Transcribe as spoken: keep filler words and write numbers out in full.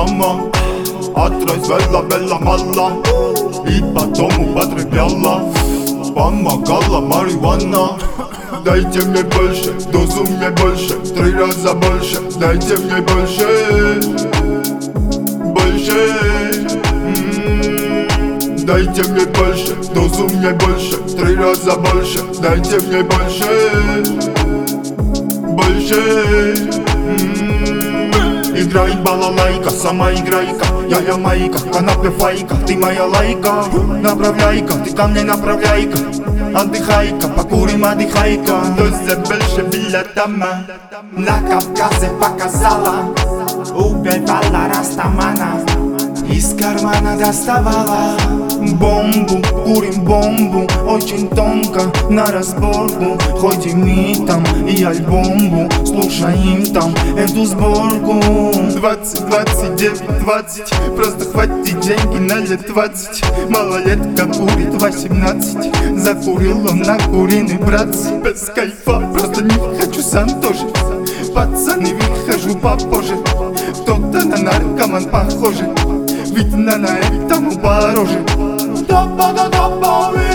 дама отразвела Белла Малла и потом употребляла. Помогала марихуана. Дайте мне больше, дозу мне больше, три раза больше. Дайте мне больше, больше. М-м-м. Дайте мне больше, дозу мне больше, три раза больше. Дайте мне больше, больше. М-м-м. Играй балалайка, сама играйка. Я ямайка, канапе файка, ты моя лайка. Направляйка, ты ко мне направляйка. Отдыхай-ка, покурим, отдыхай-ка. Доза больше била дама. На Кавказе показала, убивала растамана. Из кармана доставала бомбу, курим бомбу. Очень тонко, на разборку. Ходим и там, и альбомбу слушаем там эту сборку. Двадцать, двадцать девять, двадцать. Просто хватит деньги на лет двадцать. Малолетка курит восемнадцать. Закурил он на куриный братцы. Без кайфа, просто не хочу сам тоже. Пацаны, выхожу попозже. Кто-то на наркоман похоже. Ведь на этом пороже. Топа-да-топа,